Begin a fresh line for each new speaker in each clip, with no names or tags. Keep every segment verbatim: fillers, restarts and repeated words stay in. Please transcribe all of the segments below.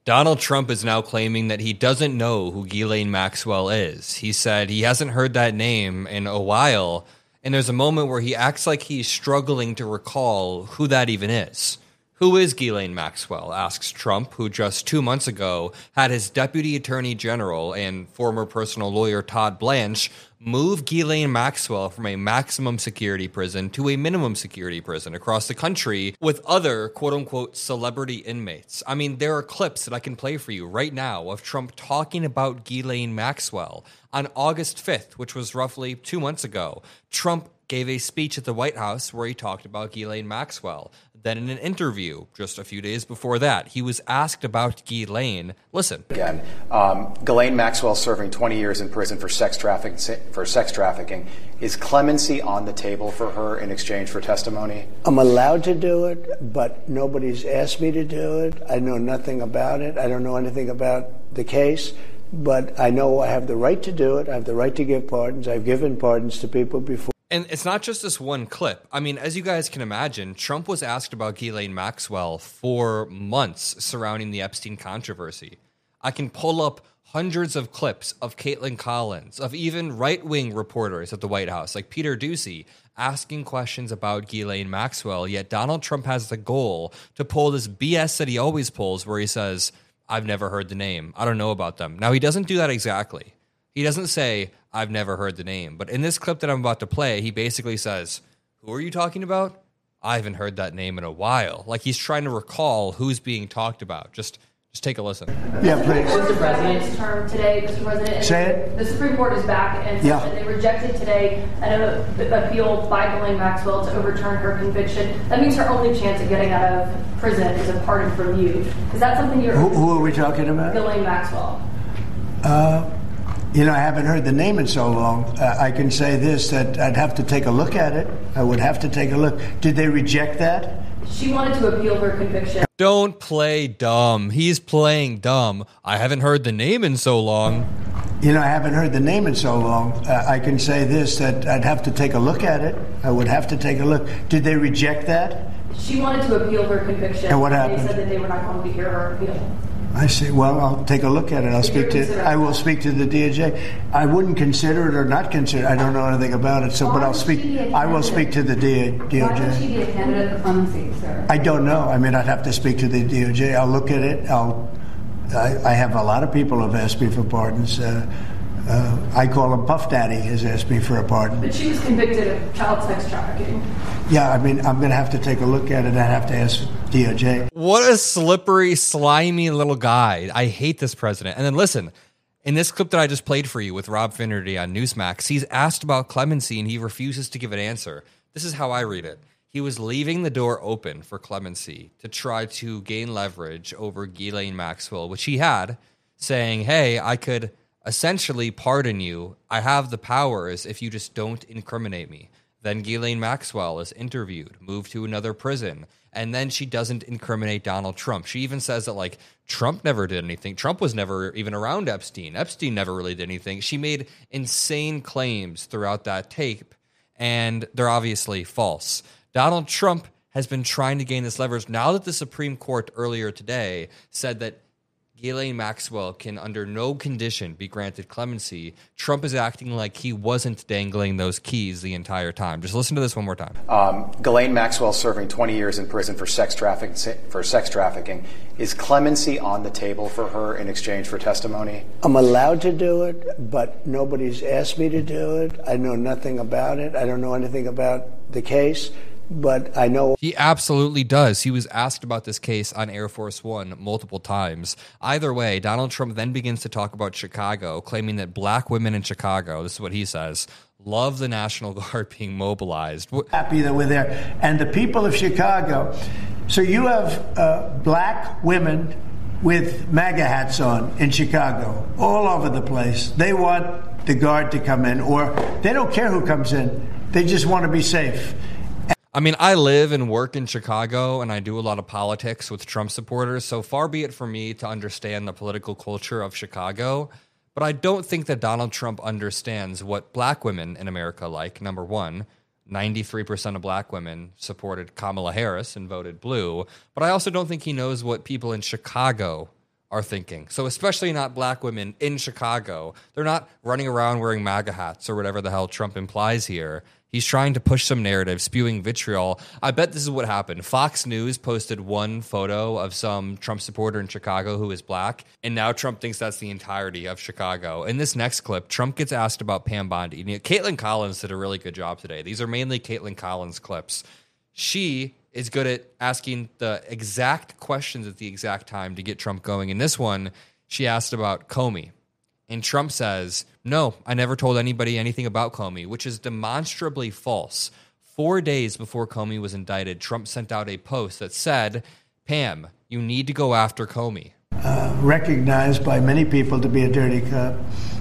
Donald Trump is now claiming that he doesn't know who Ghislaine Maxwell is. He said he hasn't heard that name in a while, and there's a moment where he acts like he's struggling to recall who that even is. Who is Ghislaine Maxwell, asks Trump, who just two months ago had his Deputy Attorney General and former personal lawyer Todd Blanche move Ghislaine Maxwell from a maximum security prison to a minimum security prison across the country with other quote-unquote celebrity inmates. I mean, there are clips that I can play for you right now of Trump talking about Ghislaine Maxwell. On August fifth, which was roughly two months ago, Trump gave a speech at the White House where he talked about Ghislaine Maxwell. Then in an interview just a few days before that, he was asked about Ghislaine. Listen.
Again, um, Ghislaine Maxwell serving twenty years in prison for sex trafficking. For sex trafficking. Is clemency on the table for her in exchange for testimony?
I'm allowed to do it, but nobody's asked me to do it. I know nothing about it. I don't know anything about the case, but I know I have the right to do it. I have the right to give pardons. I've given pardons to people before.
And it's not just this one clip. I mean, as you guys can imagine, Trump was asked about Ghislaine Maxwell for months surrounding the Epstein controversy. I can pull up hundreds of clips of Caitlin Collins, of even right-wing reporters at the White House, like Peter Doocy, asking questions about Ghislaine Maxwell, yet Donald Trump has the goal to pull this B S that he always pulls, where he says, I've never heard the name. I don't know about them. Now, he doesn't do that exactly. He doesn't say, I've never heard the name. But in this clip that I'm about to play, he basically says, who are you talking about? I haven't heard that name in a while. Like he's trying to recall who's being talked about. Just just take a listen.
Yeah, please.
Mister President's term today, Mister President.
Say it.
The Supreme Court is back and
yeah.
they rejected today an appeal by Ghislaine Maxwell to overturn her conviction. That means her only chance of getting out of prison is a pardon from you. Is that something you're...
Who, who are we talking about?
Ghislaine Maxwell.
Uh... You know, I haven't heard the name in so long. Uh, I can say this, that I'd have to take a look at it. I would have to take a look. Did they reject that?
She wanted to appeal her conviction.
Don't play dumb. He's playing dumb. I haven't heard the name in so long.
You know, I haven't heard the name in so long. Uh, I can say this, that I'd have to take a look at it. I would have to take a look. Did they reject that?
She wanted to appeal her conviction.
And what happened?
They said that they were not going to hear her appeal.
I see. Well, I'll take a look at it. I'll speak to. I will speak to the D O J. I wouldn't consider it or not consider it. I don't know anything about it. So, but I'll speak. I will speak to the D O J.
Why would she be a candidate for clemency, sir?
I don't know. I mean, I'd have to speak to the D O J. I'll look at it. I'll. I, I have a lot of people have asked me for pardons. Uh, uh, I call him Puff Daddy has asked me for a pardon.
But she was convicted of child sex trafficking.
Yeah, I mean, I'm going to have to take a look at it. I'd have to ask D O J.
What a slippery, slimy little guy. I hate this president. And then listen, in this clip that I just played for you with Rob Finnerty on Newsmax, he's asked about clemency and he refuses to give an answer. This is how I read it. He was leaving the door open for clemency to try to gain leverage over Ghislaine Maxwell, which he had, saying, hey, I could essentially pardon you. I have the powers if you just don't incriminate me. Then Ghislaine Maxwell is interviewed, moved to another prison, and then she doesn't incriminate Donald Trump. She even says that, like, Trump never did anything. Trump was never even around Epstein. Epstein never really did anything. She made insane claims throughout that tape, and they're obviously false. Donald Trump has been trying to gain this leverage. Now that the Supreme Court earlier today said that Ghislaine Maxwell can under no condition be granted clemency, Trump is acting like he wasn't dangling those keys the entire time. Just listen to this one more time.
Um, Ghislaine Maxwell serving twenty years in prison for sex trafficking. For sex trafficking. Is clemency on the table for her in exchange for testimony?
I'm allowed to do it, but nobody's asked me to do it. I know nothing about it. I don't know anything about the case. But I know
he absolutely does. He was asked about this case on Air Force One multiple times. Either way, Donald Trump then begins to talk about Chicago, claiming that black women in Chicago, this is what he says, love the National Guard being mobilized.
Happy that we're there. And the people of Chicago. So you have uh, black women with MAGA hats on in Chicago, all over the place. They want the Guard to come in, or they don't care who comes in. They just want to be safe.
I mean, I live and work in Chicago, and I do a lot of politics with Trump supporters, so far be it for me to understand the political culture of Chicago, but I don't think that Donald Trump understands what black women in America like. Number one, ninety-three percent of black women supported Kamala Harris and voted blue, but I also don't think he knows what people in Chicago are thinking. So especially not black women in Chicago. They're not running around wearing MAGA hats or whatever the hell Trump implies here. He's trying to push some narrative, spewing vitriol. I bet this is what happened. Fox News posted one photo of some Trump supporter in Chicago who is black, and now Trump thinks that's the entirety of Chicago. In this next clip, Trump gets asked about Pam Bondi. Caitlin Collins did a really good job today. These are mainly Caitlin Collins clips. She is good at asking the exact questions at the exact time to get Trump going. In this one, she asked about Comey. And Trump says, no, I never told anybody anything about Comey, which is demonstrably false. Four days before Comey was indicted, Trump sent out a post that said, Pam, you need to go after Comey.
Uh, recognized by many people to be a dirty cop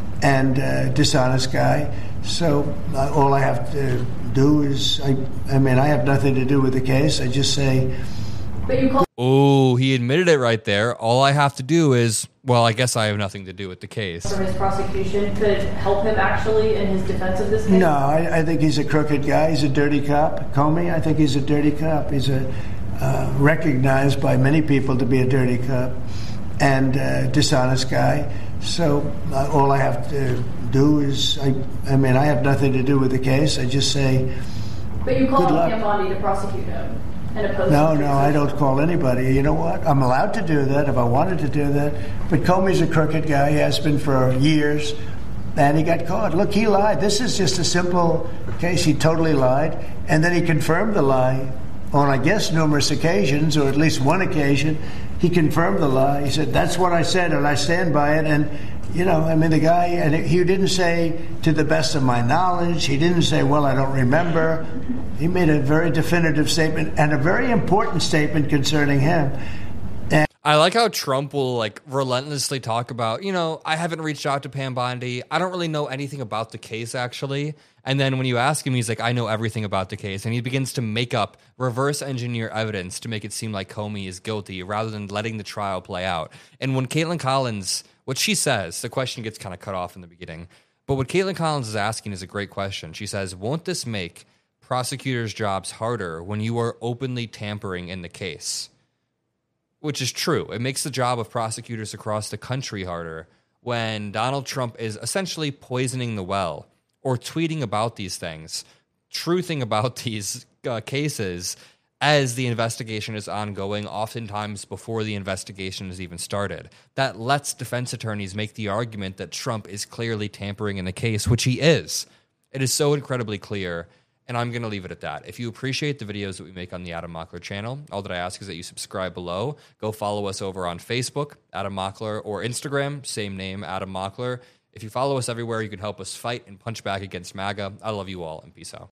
and a dishonest guy. So uh, all I have to do is, I, I mean, I have nothing to do with the case. I just say...
But you call-
Oh, he admitted it right there. All I have to do is, well, I guess I have nothing to do with the case.
From his prosecution could help him actually in his defense of this case?
No, I, I think he's a crooked guy. He's a dirty cop. Comey, I think he's a dirty cop. He's a uh, recognized by many people to be a dirty cop and a dishonest guy. So uh, all I have to do is, I, I mean, I have nothing to do with the case. I just say,
But you called
good luck.
Pam Bondi to prosecute him and oppose
No,
him.
no, I don't call anybody. You know what? I'm allowed to do that if I wanted to do that. But Comey's a crooked guy. He has been for years. And he got caught. Look, he lied. This is just a simple case. He totally lied. And then he confirmed the lie on, I guess, numerous occasions, or at least one occasion. He confirmed the lie. He said, that's what I said, and I stand by it. And, you know, I mean, the guy, and he didn't say, to the best of my knowledge. He didn't say, well, I don't remember. He made a very definitive statement and a very important statement concerning him. And
I like how Trump will like relentlessly talk about, you know, I haven't reached out to Pam Bondi. I don't really know anything about the case, actually. And then when you ask him, he's like, I know everything about the case. And he begins to make up, reverse engineer evidence to make it seem like Comey is guilty rather than letting the trial play out. And when Caitlin Collins, what she says, the question gets kind of cut off in the beginning. But what Caitlin Collins is asking is a great question. She says, won't this make prosecutors' jobs harder when you are openly tampering in the case? Which is true. It makes the job of prosecutors across the country harder when Donald Trump is essentially poisoning the well or tweeting about these things, truthing about these uh, cases as the investigation is ongoing, oftentimes before the investigation has even started. That lets defense attorneys make the argument that Trump is clearly tampering in the case, which he is. It is so incredibly clear. And I'm going to leave it at that. If you appreciate the videos that we make on the Adam Mockler channel, all that I ask is that you subscribe below. Go follow us over on Facebook, Adam Mockler, or Instagram, same name, Adam Mockler. If you follow us everywhere, you can help us fight and punch back against MAGA. I love you all, and peace out.